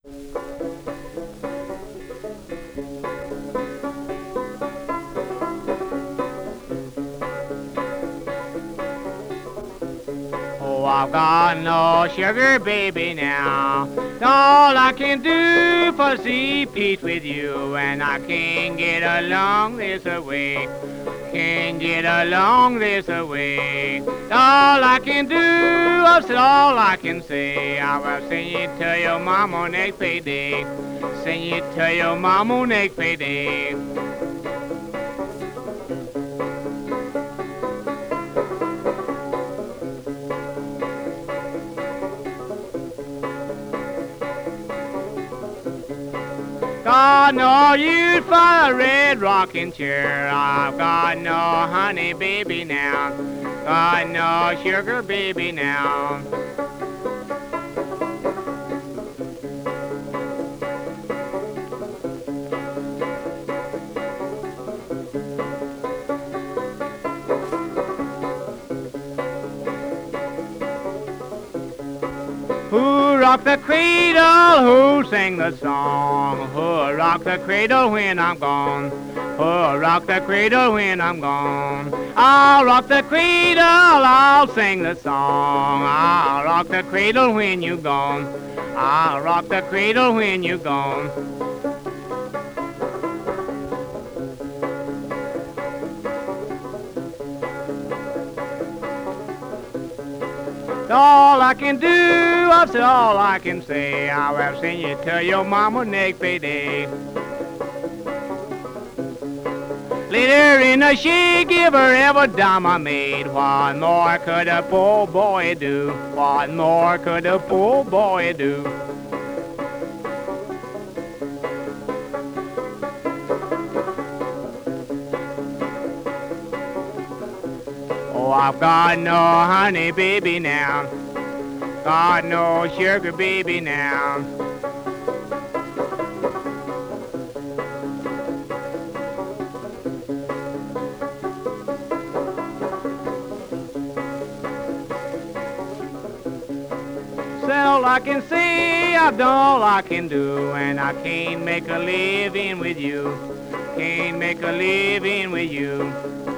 Oh, I've got no sugar, baby, now. All I can do for see peace with you, and I can't get along this way. Can't get along this way. All I can do, that's all I can say. I will sing it to your mama next payday. Sing it to your mama next payday. Got no use for a red rocking chair. I've got no honey, baby, now. Got no sugar, baby, now. Who rocked the cradle? Who sang the song? Who rocked the cradle when I'm gone? Who rocked the cradle when I'm gone? I'll rock the cradle, I'll sing the song. I'll rock the cradle when you're gone. I'll rock the cradle when you're gone. All I can do, that's all I can say. I will sing you to your mama next payday. Later in the she give her every dime I made. What more could a poor boy do? What more could a poor boy do? Oh, I've got no honey, baby, now. Got no sugar, baby, now. That's all I can say, I've done all I can do, and I can't make a living with you. Can't make a living with you.